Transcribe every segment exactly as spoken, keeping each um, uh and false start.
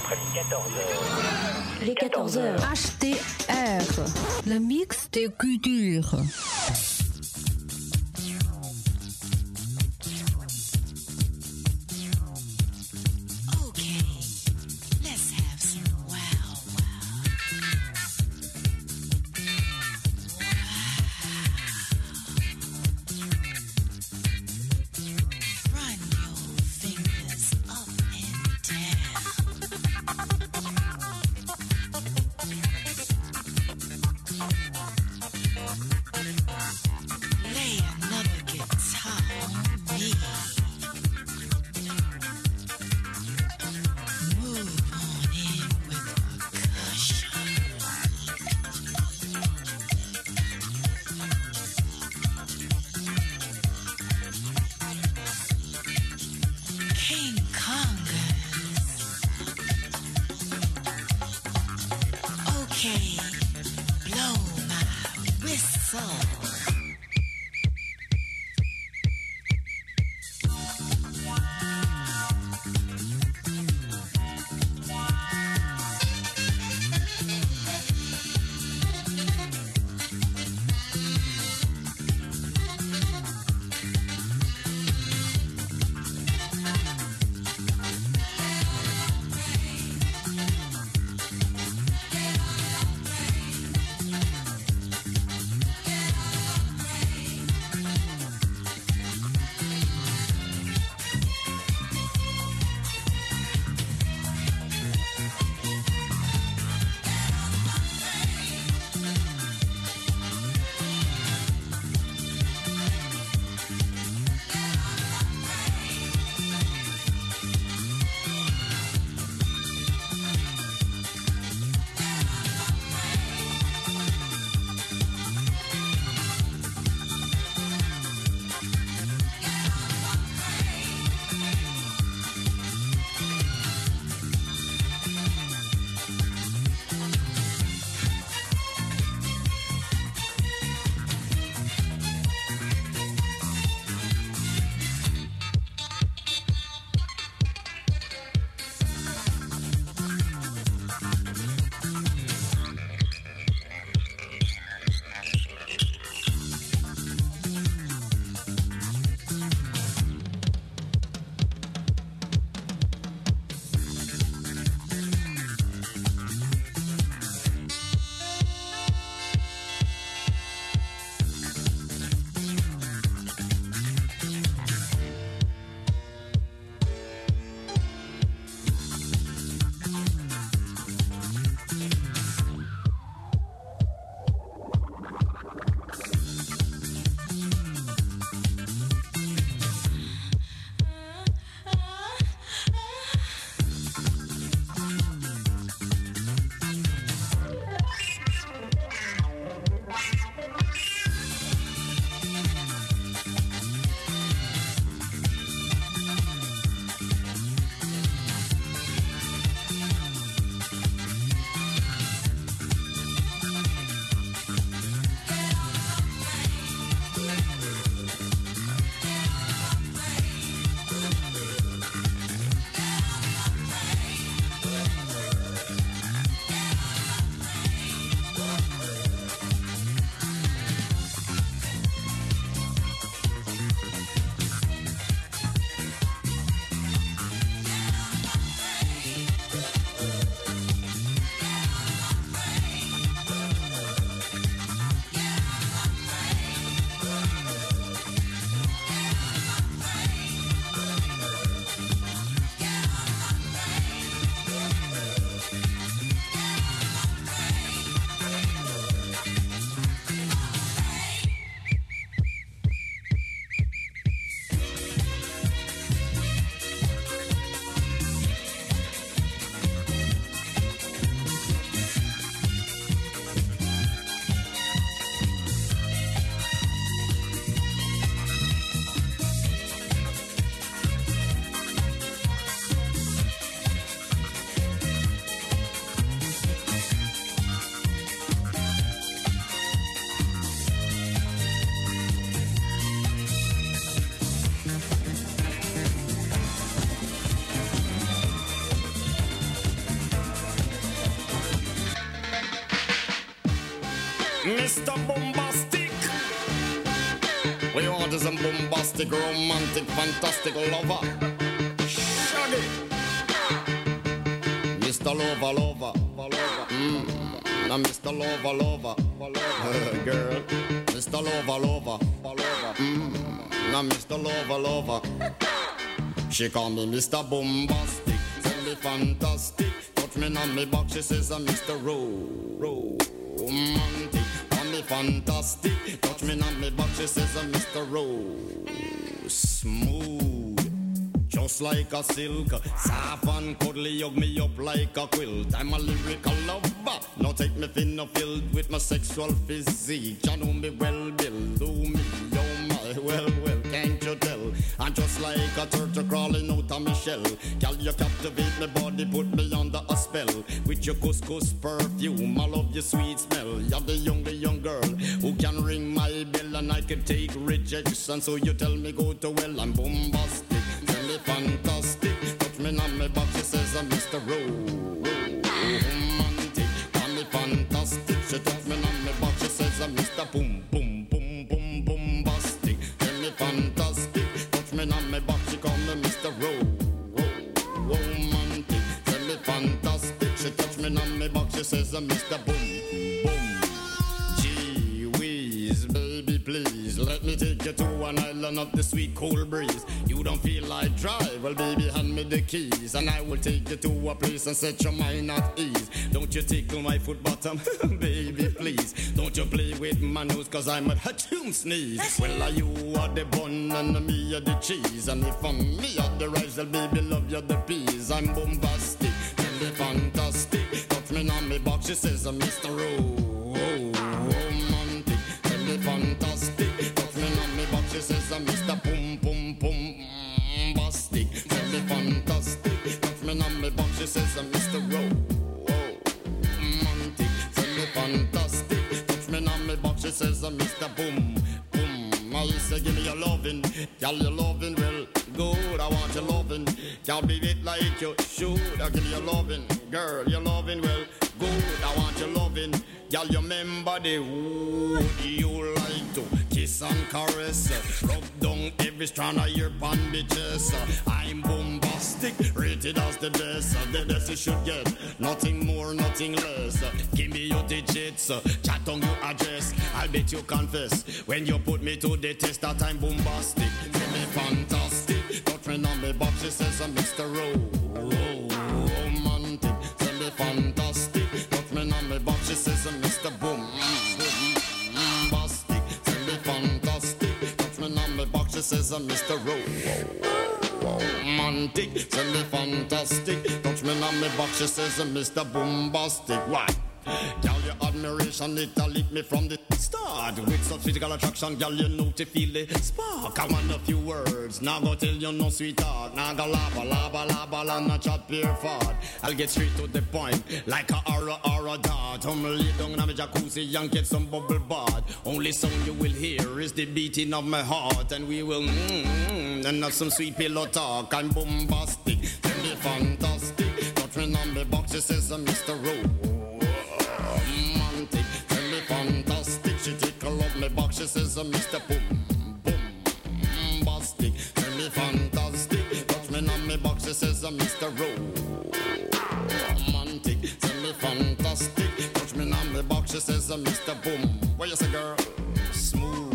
après-midi quatorze heures. Les quatorze heures. H T R, le mix de culture. Mister Bombastic. We want is a bombastic, romantic, fantastic lover. Shaggy. Mister Lover, lover, lover. Mm. Now Mister Lover, lover, lover. Girl. Mister Lover, lover, lover. Mm. Now Mister Lover, lover. She call me Mister Bombastic. Tell me fantastic. Touch me on me back. She says I'm Mister Romantic. Me fantastic, touch me on me back, she says I'm Mister Rose. Smooth, just like a silk, soft and cuddly, hug me up like a quilt. I'm a lyrical lover, now take me thin or filled with my sexual physique. You know me well, Bill, do me, oh my, well, well, can't you tell? I'm just like a turtle crawling out of my shell. Girl, you captivate my body, put me under a spell. With your couscous perfume, I love your sweet smell. You're the young, the young girl who can ring my bell, and I can take rejection. So you tell me go to well, I'm bombastic, tell me fantastic. Touch me on my back, she says I'm Mister Romantic. Tell me fantastic, she touch me on my back, she says I'm Mister Boom, boom, boom, boom, bombastic. Tell me fantastic, touch me on my back, she call me Mister Romantic. Tell me fantastic, she touch me on my back, she says I'm Mister Boom, boom. Gee whiz, baby please, let me take you to an island of the sweet cold breeze. You don't feel like drive, well baby hand me the keys, and I will take you to a place and set your mind at ease. Don't you tickle my foot bottom, baby please. Don't you play with my nose, cause I'm a hatchoon sneeze. Well are you are the bun and me are the cheese, and if I'm me are the rice, well baby love you the peas. I'm bombastic, tell me fantastic. Touch me on me box, she says I'm Mister Romantic. Tell me fantastic, touch me on me box, she says I'm Mister Pum Pum Pum Bastic. Tell me fantastic, touch me on me box, she says I'm Mister Romantic. Tell me fantastic, touch me on me box, she says I'm Mister Boom Boom. I say give me your lovin', girl your lovin' well good. I want your lovin', girl be it like you should. I give you your lovin', girl your lovin' well good. I want your lovin', girl you remember the wood you like to kiss and caress, rub down every strand of your bandages. I'm bombastic, rated as the best, the best you should get, nothing more, nothing less. Give me your digits, chat on your address, I'll bet you confess when you put me to the test that I'm bombastic. Tell me fantastic, touch me on me box, she says I'm Mister Romantic. Tell me fantastic, touch me on me box, she says I'm Mister Boom Bastic. Tell me fantastic, touch me on me box, she says I'm Mister Romantic. Tell me fantastic, touch me on me box, she says I'm Mister Bombastic. Why? Girl, your admiration, it a lit me from the start. With such physical attraction, girl, you know to feel the spark. I want a few words, now go tell you no sweetheart. Now go lava, lava, lava, la, not chat pure fart. I'll get straight to the point, like a aura, aura dart. I'm lay down in a jacuzzi and get some bubble bath. Only song you will hear is the beating of my heart. And we will mmm, and have some sweet pillow talk. I'm bombastic, tell me fantastic. Touch me on me box, she says I'm Mister Romantic. Tell me fantastic, she tickle up me box, she says I'm Mister Boom Bombastic. Tell me fantastic, touch me on me box, she says I'm Mister Romantic. Tell me fantastic, touch me on me box, she says I'm Mister Boom. What you say, girl? Smooth.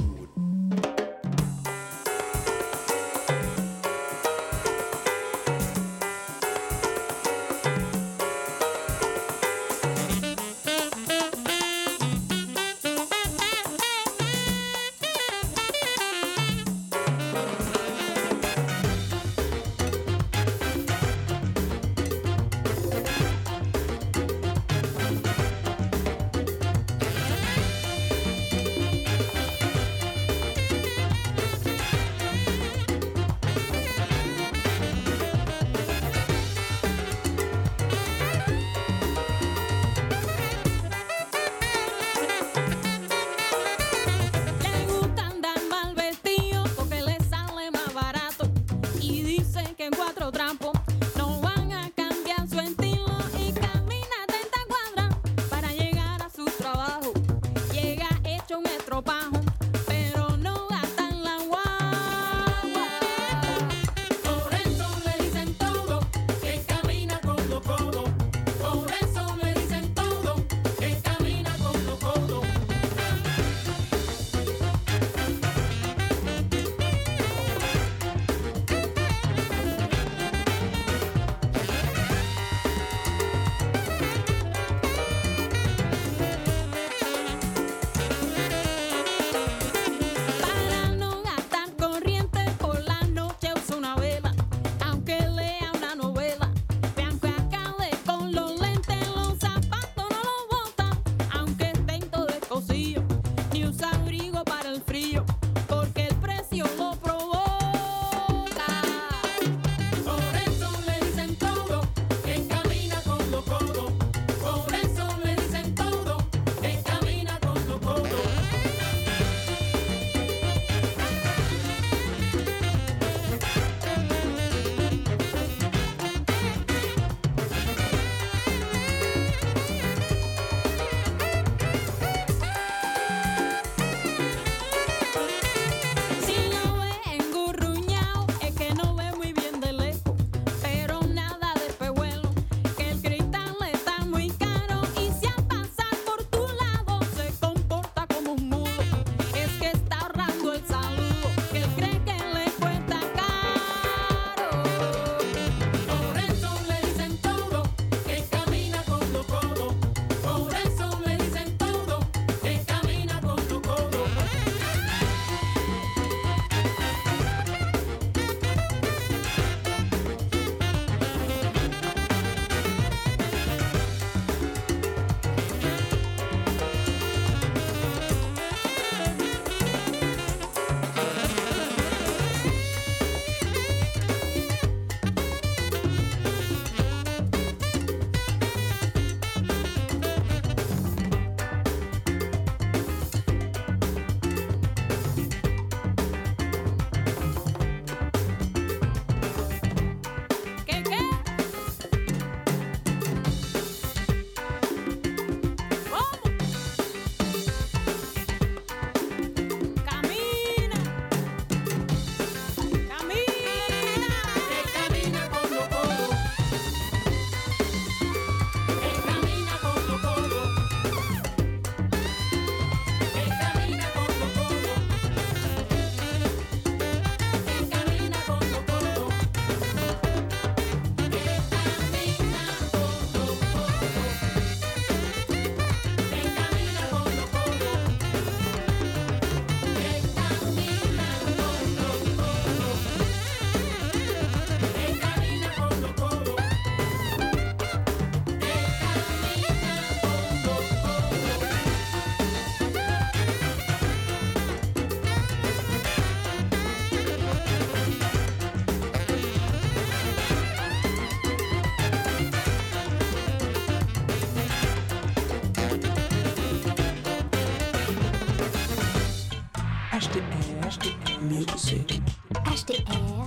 H D R Music. H D R.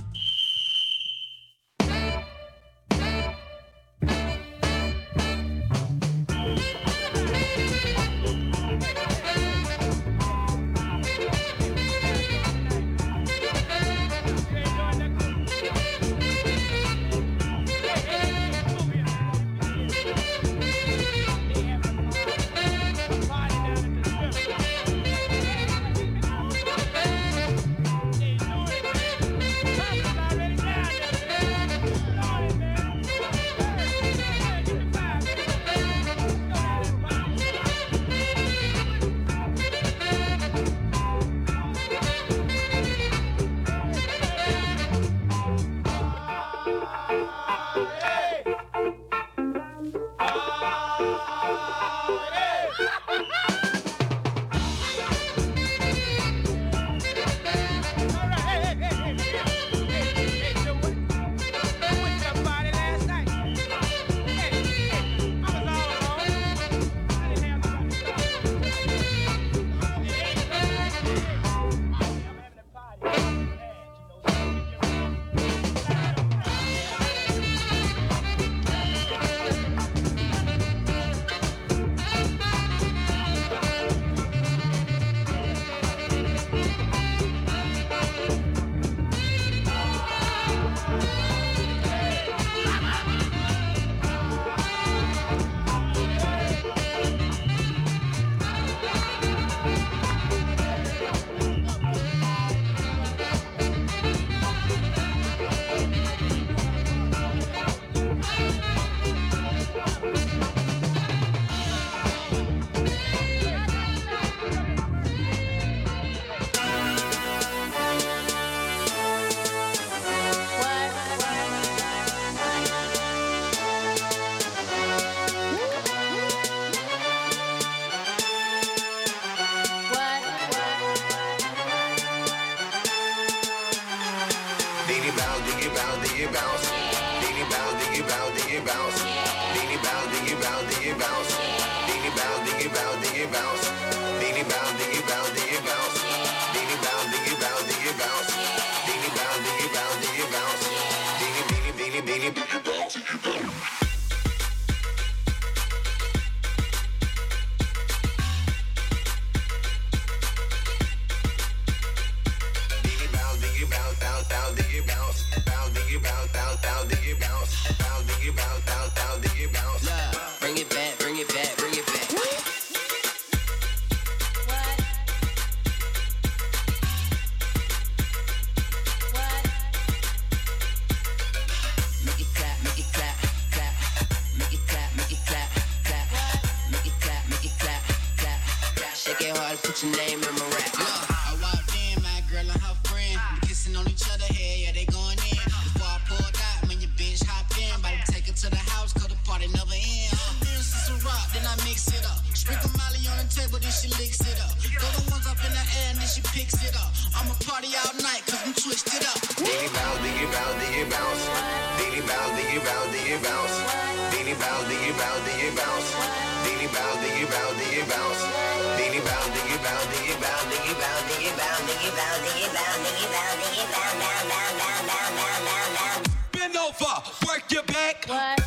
Put your name in my rap. Look, I walked in, my girl and her friend kissing on each other, hey, yeah, they going in. Before I pulled out, when your bitch hopped in, about to take her to the house, cause the party never ends. Then some rock, then I mix it up. Sprinkle Molly on the table, then she licks it up. Throw the ones up in the air, and then she picks it up. I'ma party all night, cause I'm twisted up. Diggy bounce, diggy bounce, diggy bounce. Diggy bounce, diggy bounce, diggy bounce. Diggy bounce, diggy bounce, diggy bounce. Diggy bounce, diggy bounce, diggy bounce. Diggy bounce, diggy bounce, diggy bounce, diggy bounce, diggy bounce, diggy bounce, diggy bounce, diggy bounce, diggy bounce, down, down, down, down, down, down, down. Bend over, work your back. What?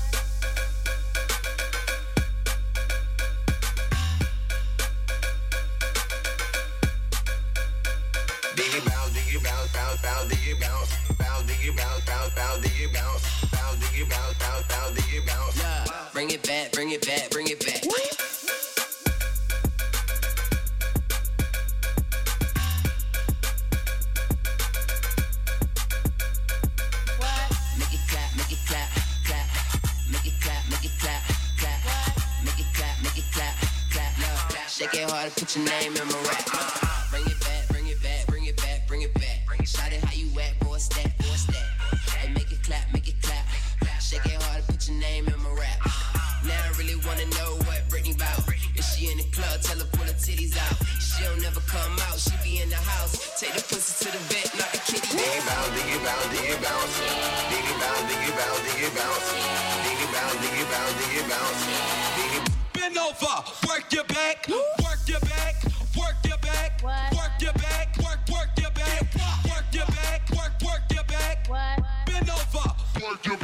Diggy bounce, diggy bounce, bounce, bounce, diggy bounce. Bounce, diggy bounce, bounce, bounce, diggy bounce. Bounce, diggy bounce, bounce, bounce, diggy bounce. Yeah, bring it back, bring it back, bring it back. Shake it hard, put your name in my rap. Bring it back, bring it back, bring it back, bring it back. Shout it how you act, boy, stat, boy, stat. Hey, make it clap, make it clap. Shake it hard, put your name in my rap. Now I really wanna know what Britney bout. If she in the club, tell her pull her titties out. She don't never come out, she be in the house. Take the pussy to the vet, not the kitty. Diggy bounce, diggy bounce, diggy bounce. Diggy bounce, diggy bounce, diggy bounce. Diggy bounce, diggy bounce, diggy bounce. Diggy. Bend over, work your back, work your back, work your back, What? work your back,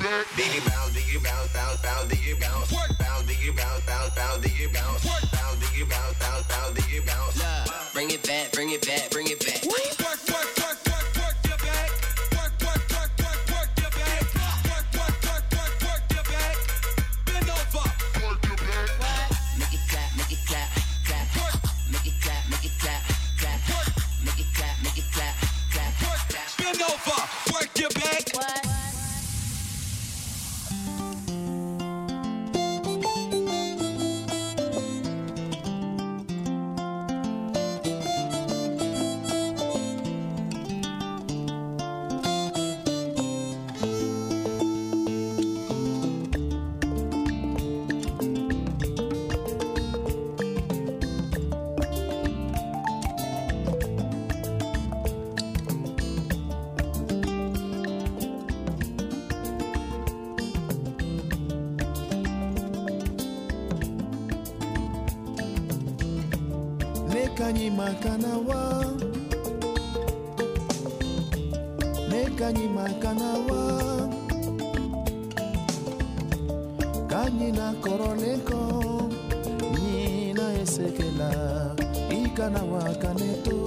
Diggy bounce, diggy bounce, bounce, bounce, diggy bounce. Bounce, diggy bounce, bounce, bounce, diggy bounce. Bounce, diggy bounce, bounce, bounce, diggy bounce. Yeah, bring it back, bring it back, bring it back. Work, work, work, work, work your back. Work, work, work, work, work your back. Work, work, work, work, work your back. Bend over. Work your back. Make it clap, make it clap, clap. Make it clap, make it clap, clap. Make it clap, make it clap, clap, clap. Bend over. Work your back. Nekanyi makanawa, nekanyi makanawa, kanyi na koroneko, ni na esekela, ikanawa kaneto.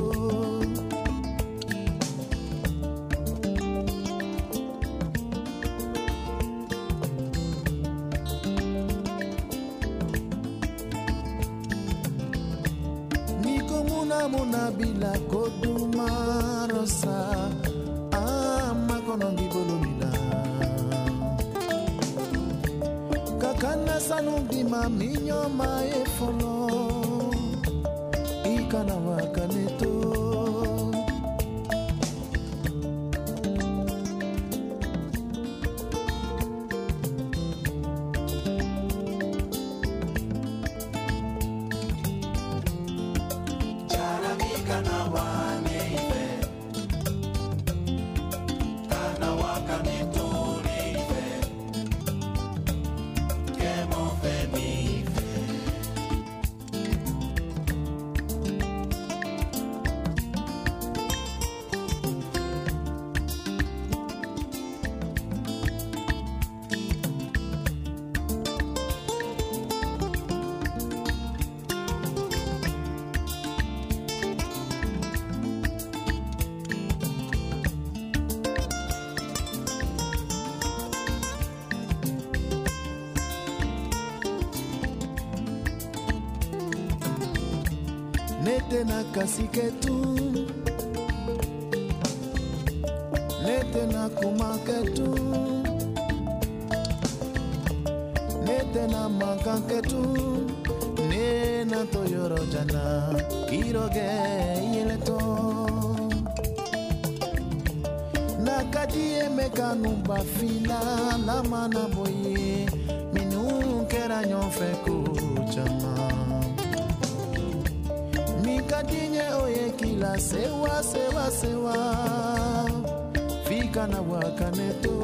Muna bila koduma rosa ama konongi bolomina kakana sanundi maminyo maefolo ikana wakaneto Nete na kasiketu, nete na kumaketu, nete na makanketu, ne na toyoro jana, kiroge yeleto. Nakadie mekanumba fila, la mana boye, minu kera nyonfe kuchama. Mikadinye oye kila sewa sewa sewa fika na wakaneto.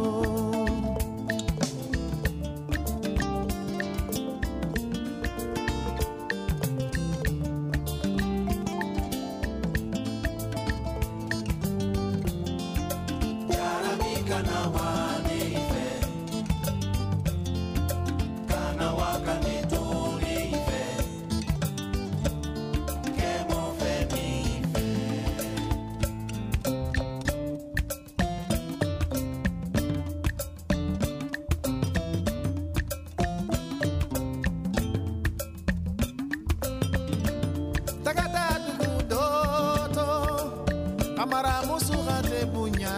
Amara musura de bunya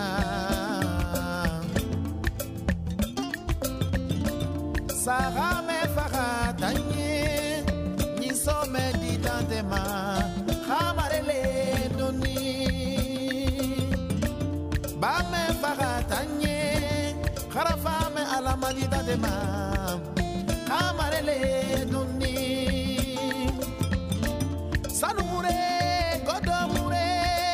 Sara me fara tanye ni some di tantema Hamarele doni Ba me fara tanye Kharafa me alama di tantema Hamarele doni Sanumure godomure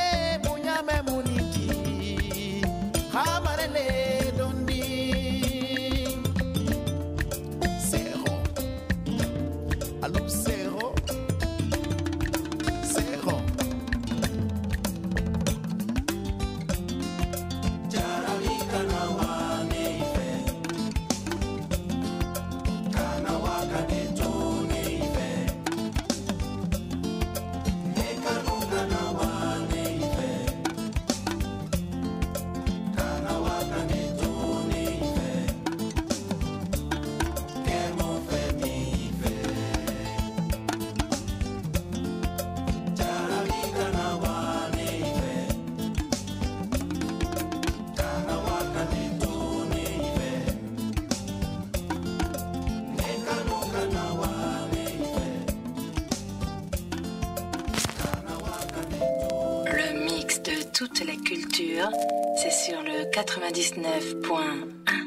Hamarele dondi Zero Allo zero Zero Jarabika na wane ife cœur, c'est sur le quatre-vingt-dix-neuf point un.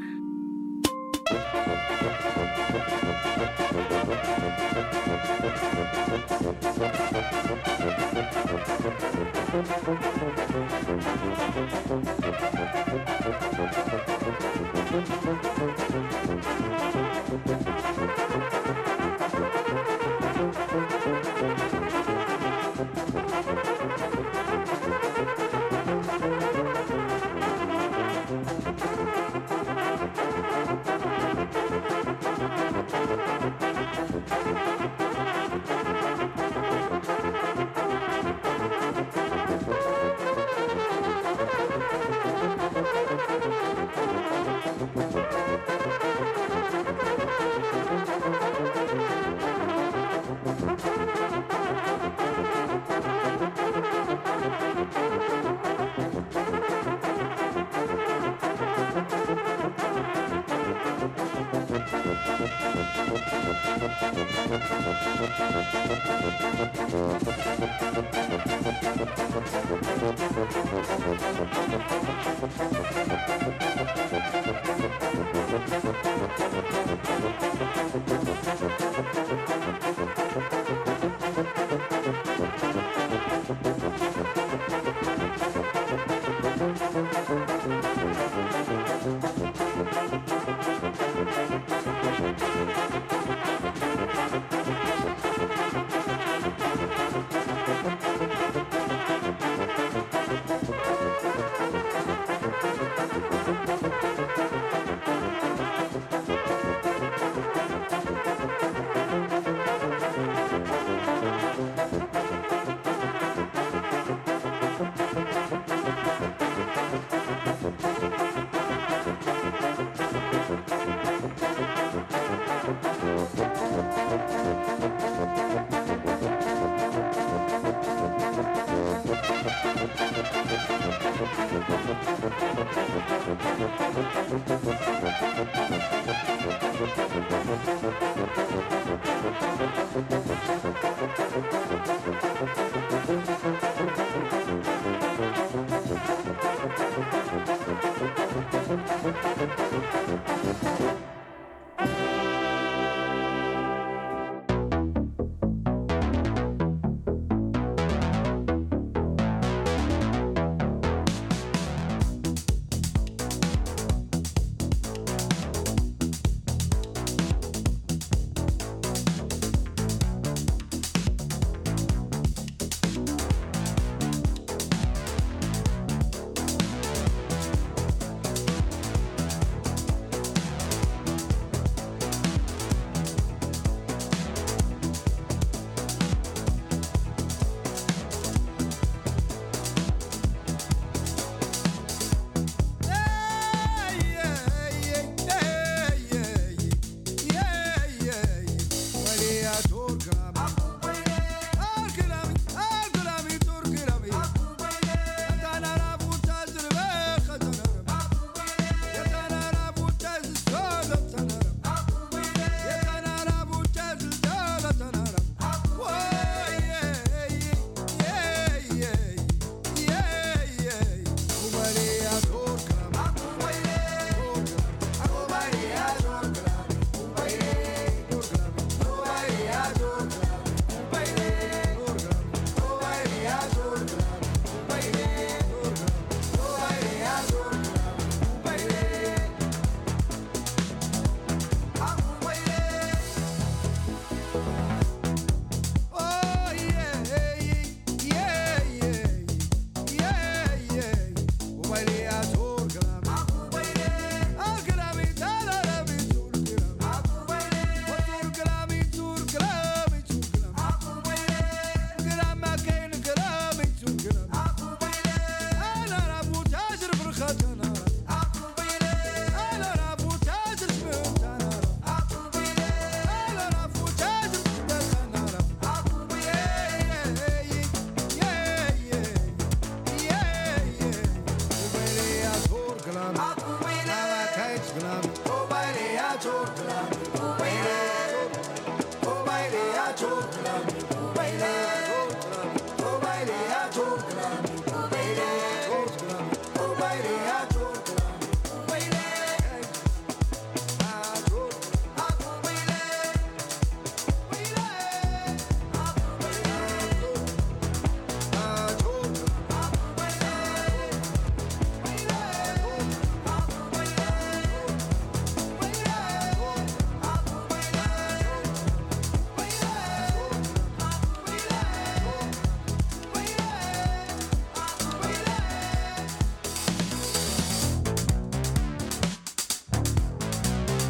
Oh,